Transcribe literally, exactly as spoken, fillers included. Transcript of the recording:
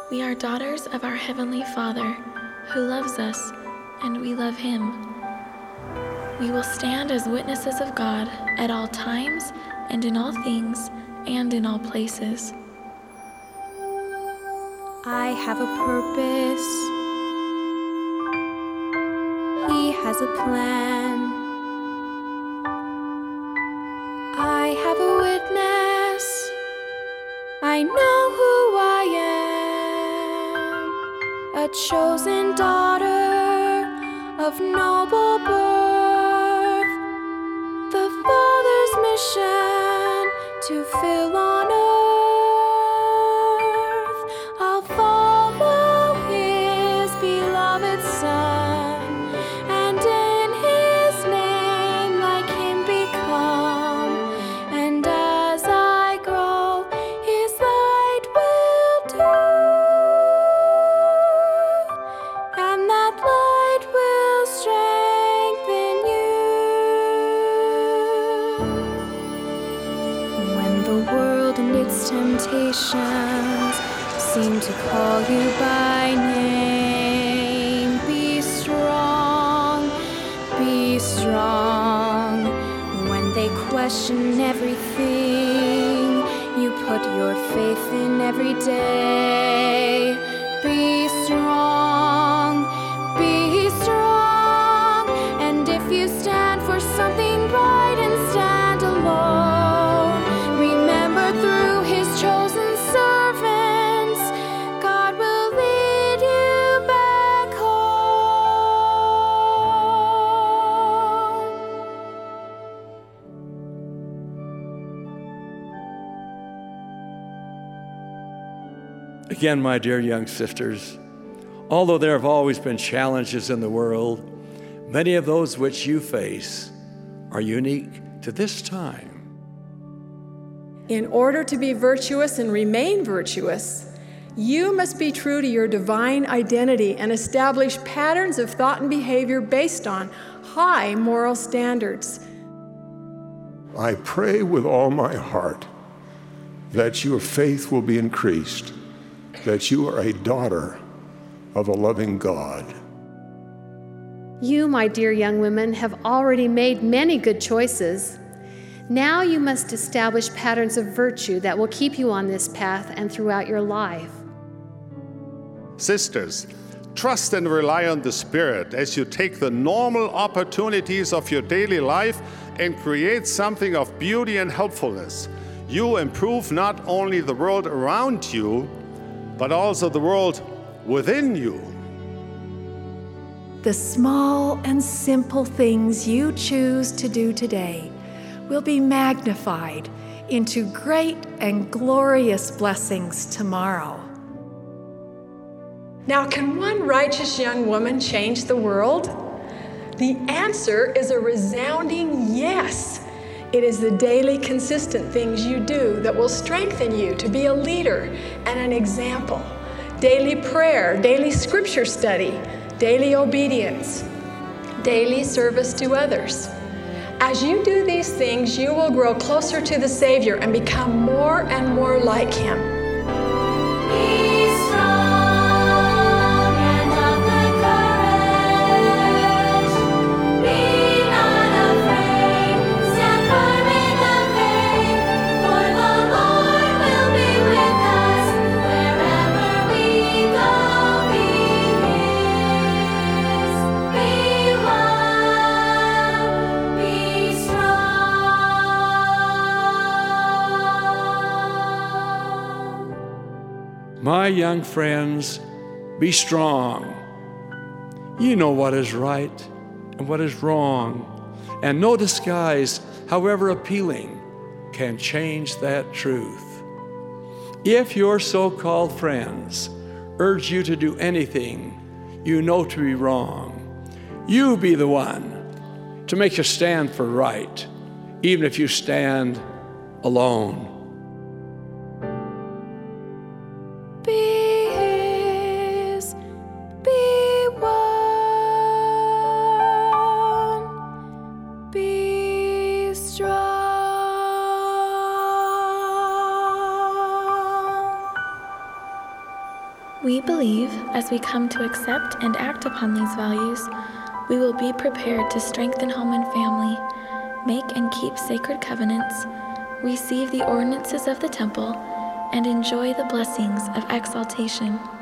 We are daughters of our Heavenly Father, who loves us, and we love Him. We will stand as witnesses of God at all times and in all things and in all places. I have a purpose. He has a plan. I have a witness. I know who I am, a chosen daughter of noble birth. The Father's mission to fill on earth. I'll follow His beloved Son, and in His name like Him become. And as I grow, His light will do, and that light will strengthen you. When the world and its temptations seem to call you by name, be strong, be strong. When they question everything, you put your faith in every day. Be strong, be strong. And if you stand for something bright and stand alone, remember through His chosen servants, God will lead you back home. Again, my dear young sisters, although there have always been challenges in the world, many of those which you face are unique to this time. In order to be virtuous and remain virtuous, you must be true to your divine identity and establish patterns of thought and behavior based on high moral standards. I pray with all my heart that your faith will be increased, that you are a daughter of a loving God. You, my dear young women, have already made many good choices. Now you must establish patterns of virtue that will keep you on this path and throughout your life. Sisters, trust and rely on the Spirit as you take the normal opportunities of your daily life and create something of beauty and helpfulness. You improve not only the world around you, but also the world within you. The small and simple things you choose to do today will be magnified into great and glorious blessings tomorrow. Now, can one righteous young woman change the world? The answer is a resounding yes. It is the daily, consistent things you do that will strengthen you to be a leader and an example. Daily prayer, daily scripture study, daily obedience, daily service to others. As you do these things, you will grow closer to the Savior and become more and more like Him. Be strong and of good courage. Be not afraid. Stand firm in the faith, for the Lord will be with us wherever we go. Be His. Be one. Be strong. My young friends, be strong. You know what is right and what is wrong, and no disguise, however appealing, can change that truth. If your so-called friends urge you to do anything you know to be wrong, you be the one to make a stand for right, even if you stand alone. Be His. Be one. Be strong. We believe, as we come to accept and act upon these values, we will be prepared to strengthen home and family, make and keep sacred covenants, receive the ordinances of the temple, and enjoy the blessings of exaltation.